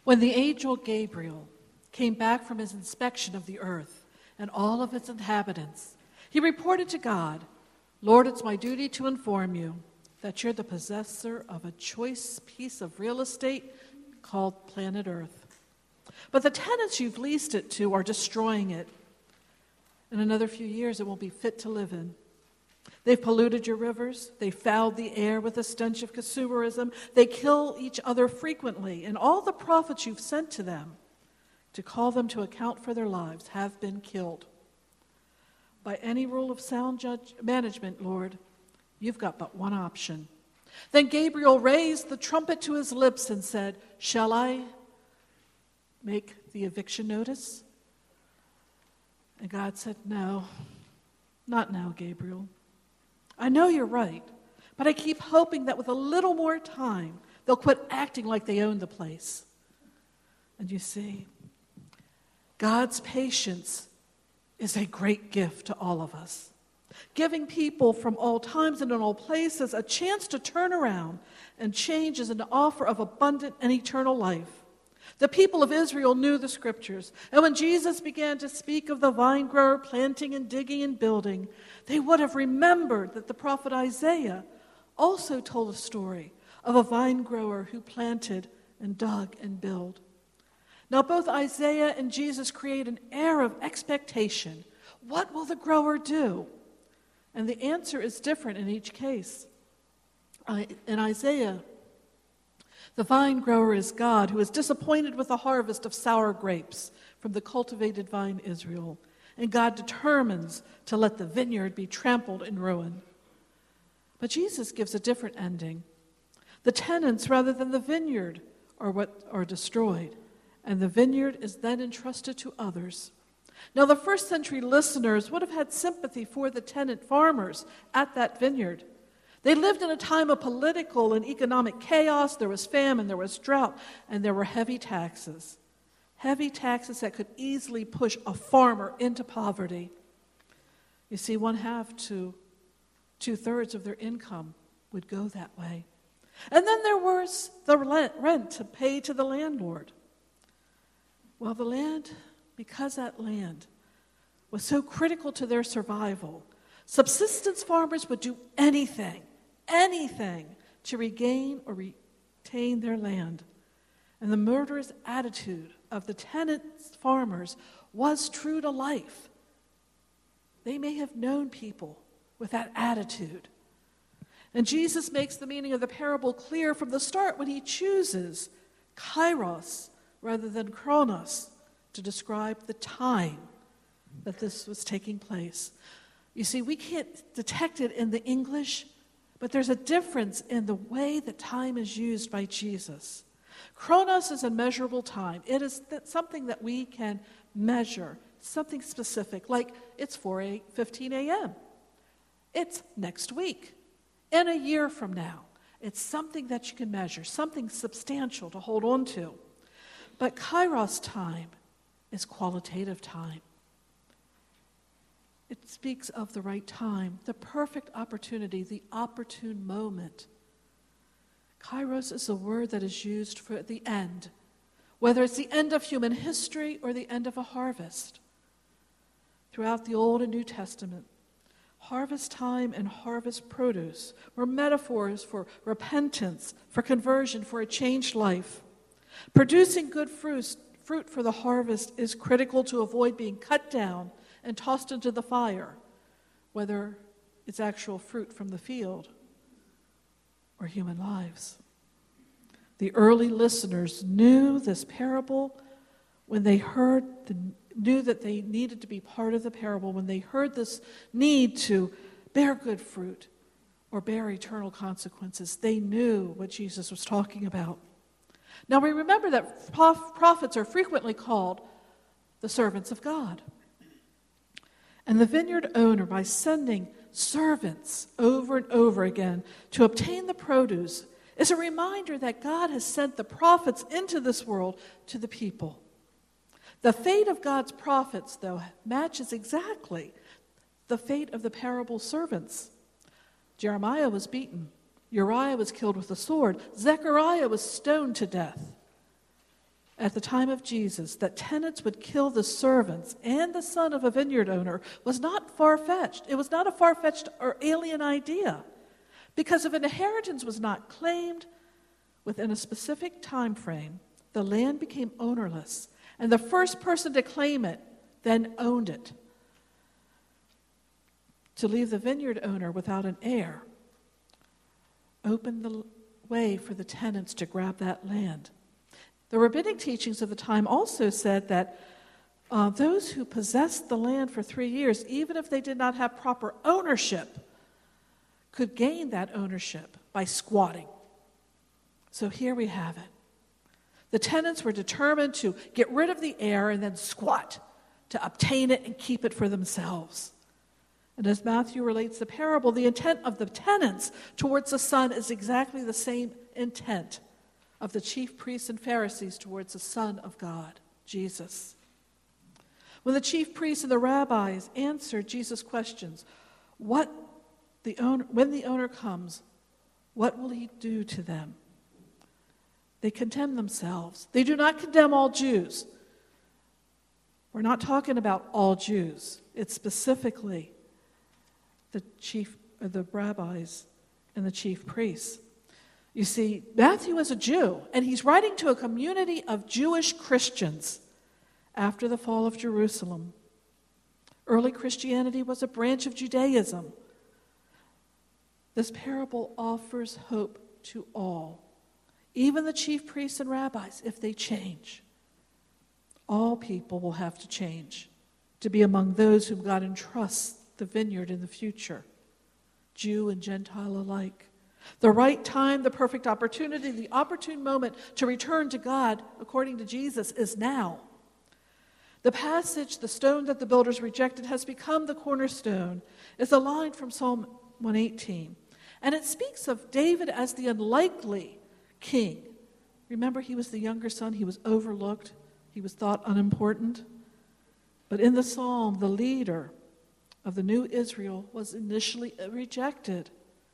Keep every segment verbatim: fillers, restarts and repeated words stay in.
When the angel Gabriel came back from his inspection of the earth and all of its inhabitants, he reported to God, "Lord, it's my duty to inform you that you're the possessor of a choice piece of real estate called planet Earth. But the tenants you've leased it to are destroying it. In another few years, it won't be fit to live in. They've polluted your rivers. They fouled the air with the stench of consumerism. They kill each other frequently. And all the prophets you've sent to them to call them to account for their lives have been killed. By any rule of sound judge management, Lord, you've got but one option." Then Gabriel raised the trumpet to his lips and said, "Shall I make the eviction notice?" And God said, "No, not now, Gabriel. I know you're right, but I keep hoping that with a little more time, they'll quit acting like they own the place." And you see, God's patience is a great gift to all of us, giving people from all times and in all places a chance to turn around and change as an offer of abundant and eternal life. The people of Israel knew the scriptures, and when Jesus began to speak of the vine grower planting and digging and building, they would have remembered that the prophet Isaiah also told a story of a vine grower who planted and dug and built. Now both Isaiah and Jesus create an air of expectation. What will the grower do? And the answer is different in each case. In Isaiah, the vine grower is God, who is disappointed with the harvest of sour grapes from the cultivated vine Israel. And God determines to let the vineyard be trampled in ruin. But Jesus gives a different ending. The tenants, rather than the vineyard, are what are destroyed, and the vineyard is then entrusted to others. Now, the first century listeners would have had sympathy for the tenant farmers at that vineyard. They lived in a time of political and economic chaos. There was famine, there was drought, and there were heavy taxes. Heavy taxes that could easily push a farmer into poverty. You see, one half to two-thirds of their income would go that way. And then there was the rent to pay to the landlord. Well, the land, because that land was so critical to their survival, subsistence farmers would do anything, anything to regain or retain their land. And the murderous attitude of the tenant farmers was true to life. They may have known people with that attitude. And Jesus makes the meaning of the parable clear from the start when he chooses kairos rather than chronos to describe the time that this was taking place. You see, we can't detect it in the English, but there's a difference in the way that time is used by Jesus. Chronos is a measurable time. It is something that we can measure, something specific, like it's four fifteen a.m. It's next week, in a year from now. It's something that you can measure, something substantial to hold on to. But kairos time is qualitative time. It speaks of the right time, the perfect opportunity, the opportune moment. Kairos is a word that is used for the end, whether it's the end of human history or the end of a harvest. Throughout the Old and New Testament, harvest time and harvest produce were metaphors for repentance, for conversion, for a changed life. Producing good fruit, fruit for the harvest is critical to avoid being cut down and tossed into the fire, whether it's actual fruit from the field or human lives. The early listeners knew this parable when they heard, the, knew that they needed to be part of the parable, when they heard this need to bear good fruit or bear eternal consequences. They knew what Jesus was talking about. Now we remember that prophets are frequently called the servants of God. And the vineyard owner, by sending servants over and over again to obtain the produce, is a reminder that God has sent the prophets into this world to the people. The fate of God's prophets, though, matches exactly the fate of the parable servants. Jeremiah was beaten. Uriah was killed with a sword. Zechariah was stoned to death. at the time of Jesus that tenants would kill the servants and the son of a vineyard owner was not far-fetched. It was not a far-fetched or alien idea. Because if an inheritance was not claimed within a specific time frame, the land became ownerless, and the first person to claim it then owned it. To leave the vineyard owner without an heir opened the way for the tenants to grab that land. The rabbinic teachings of the time also said that uh, those who possessed the land for three years, even if they did not have proper ownership, could gain that ownership by squatting. So here we have it. The tenants were determined to get rid of the heir and then squat to obtain it and keep it for themselves. And as Matthew relates the parable, the intent of the tenants towards the son is exactly the same intent of the chief priests and Pharisees towards the Son of God, Jesus. When the chief priests and the rabbis answered Jesus' questions, what the owner, when the owner comes, what will he do to them? They condemn themselves. They do not condemn all Jews. We're not talking about all Jews. It's specifically the chief, or the rabbis and the chief priests. You see, Matthew is a Jew, and he's writing to a community of Jewish Christians after the fall of Jerusalem. Early Christianity was a branch of Judaism. This parable offers hope to all, even the chief priests and rabbis, if they change. All people will have to change to be among those whom God entrusts the vineyard in the future, Jew and Gentile alike. The right time, the perfect opportunity, the opportune moment to return to God, according to Jesus, is now. The passage, the stone that the builders rejected has become the cornerstone, is a line from Psalm one eighteen. And it speaks of David as the unlikely king. Remember, he was the younger son. He was overlooked. He was thought unimportant. But in the psalm, the leader of the new Israel was initially rejected.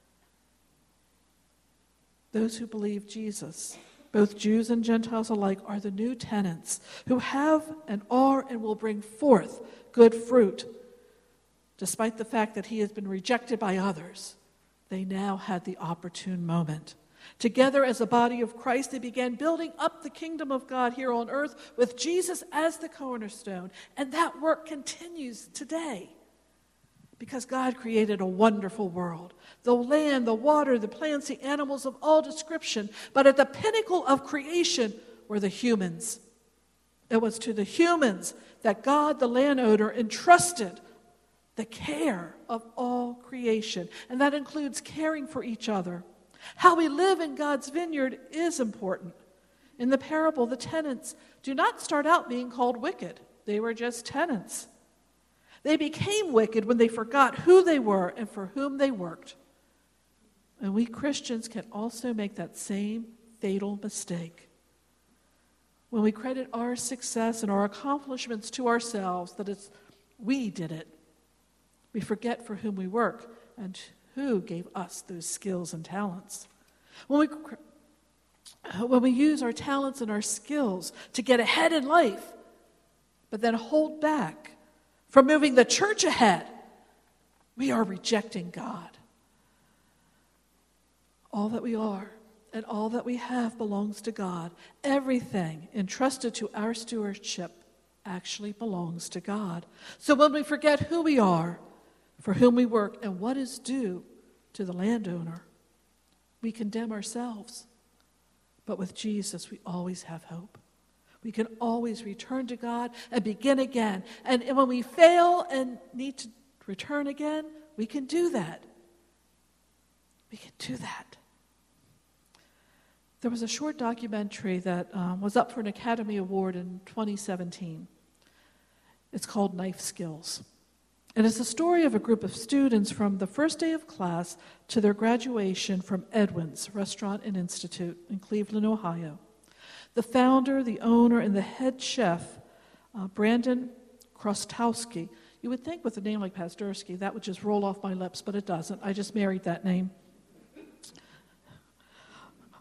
Those who believe Jesus, both Jews and Gentiles alike, are the new tenants who have and are and will bring forth good fruit. Despite the fact that he has been rejected by others, they now had the opportune moment. Together as a body of Christ, they began building up the kingdom of God here on earth with Jesus as the cornerstone. And that work continues today. Because God created a wonderful world. The land, the water, the plants, the animals of all description. But at the pinnacle of creation were the humans. It was to the humans that God, the landowner, entrusted the care of all creation. And that includes caring for each other. How we live in God's vineyard is important. In the parable, the tenants do not start out being called wicked. They were just tenants. They became wicked when they forgot who they were and for whom they worked. And we Christians can also make that same fatal mistake. When we credit our success and our accomplishments to ourselves, that it's we did it, we forget for whom we work and who gave us those skills and talents. When we, when we use our talents and our skills to get ahead in life, but then hold back from moving the church ahead, we are rejecting God. All that we are and all that we have belongs to God. Everything entrusted to our stewardship actually belongs to God. So when we forget who we are, for whom we work, and what is due to the landowner, we condemn ourselves. But with Jesus, we always have hope. We can always return to God and begin again. And when we fail and need to return again, we can do that. We can do that. There was a short documentary that um, was up for an Academy Award in twenty seventeen. It's called Knife Skills. And it's the story of a group of students from the first day of class to their graduation from Edwin's Restaurant and Institute in Cleveland, Ohio. The founder, the owner, and the head chef, uh, Brandon Krostowski. You would think with a name like Pastursky, that would just roll off my lips, but it doesn't. I just married that name.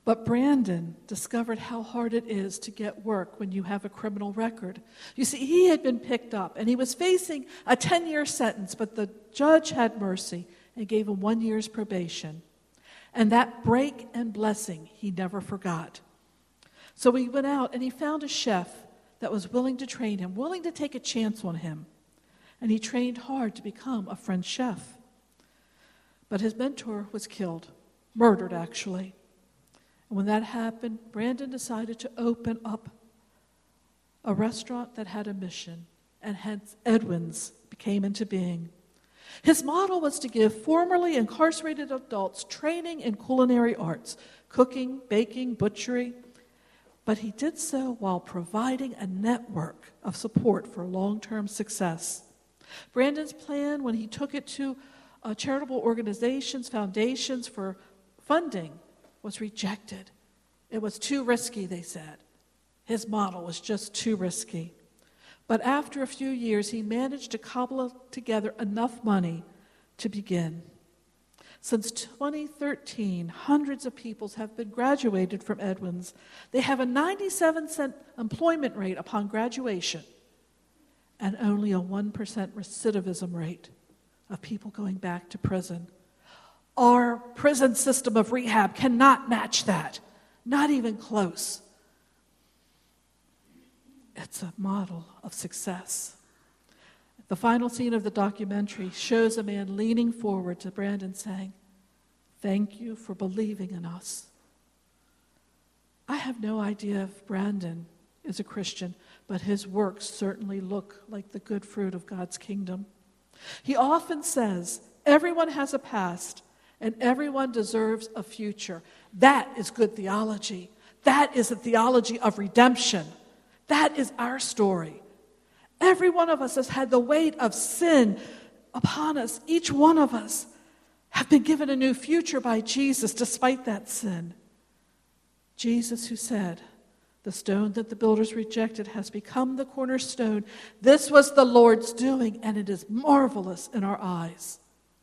But Brandon discovered how hard it is to get work when you have a criminal record. You see, he had been picked up, and he was facing a ten-year sentence, but the judge had mercy and gave him one year's probation. And that break and blessing he never forgot. So he went out, and he found a chef that was willing to train him, willing to take a chance on him. And he trained hard to become a French chef. But his mentor was killed, murdered actually. And when that happened, Brandon decided to open up a restaurant that had a mission, and hence Edwin's came into being. His model was to give formerly incarcerated adults training in culinary arts, cooking, baking, butchery, but he did so while providing a network of support for long-term success. Brandon's plan, when he took it to uh, charitable organizations, foundations for funding, was rejected. It was too risky, they said. His model was just too risky. But after a few years, he managed to cobble together enough money to begin. Since twenty thirteen, hundreds of people have been graduated from Edwin's. They have a ninety-seven cent employment rate upon graduation and only a one percent recidivism rate of people going back to prison. Our prison system of rehab cannot match that, not even close. It's a model of success. The final scene of the documentary shows a man leaning forward to Brandon saying, "Thank you for believing in us." I have no idea if Brandon is a Christian, but his works certainly look like the good fruit of God's kingdom. He often says, everyone has a past, and everyone deserves a future. That is good theology. That is a theology of redemption. That is our story. Every one of us has had the weight of sin upon us. Each one of us have been given a new future by Jesus despite that sin. Jesus who said, "The stone that the builders rejected has become the cornerstone. This was the Lord's doing, and it is marvelous in our eyes."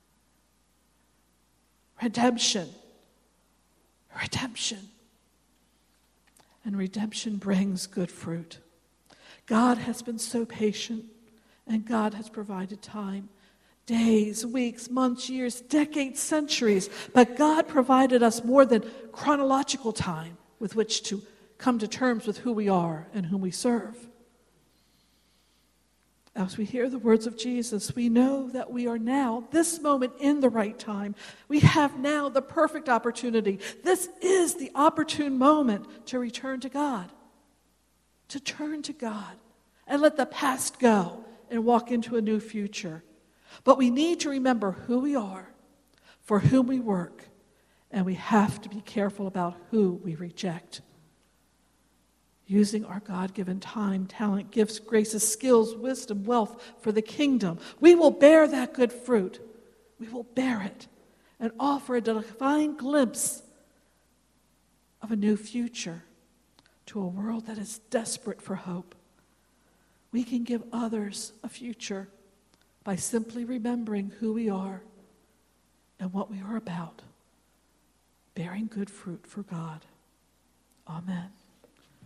Redemption. Redemption. And redemption brings good fruit. God has been so patient, and God has provided time. Days, weeks, months, years, decades, centuries. But God provided us more than chronological time with which to come to terms with who we are and whom we serve. As we hear the words of Jesus, we know that we are now, this moment, in the right time. We have now the perfect opportunity. This is the opportune moment to return to God, to turn to God, and let the past go and walk into a new future. But we need to remember who we are, for whom we work, and we have to be careful about who we reject. Using our God-given time, talent, gifts, graces, skills, wisdom, wealth for the kingdom, we will bear that good fruit. We will bear it and offer a divine glimpse of a new future to a world that is desperate for hope. We can give others a future by simply remembering who we are and what we are about, bearing good fruit for God. Amen.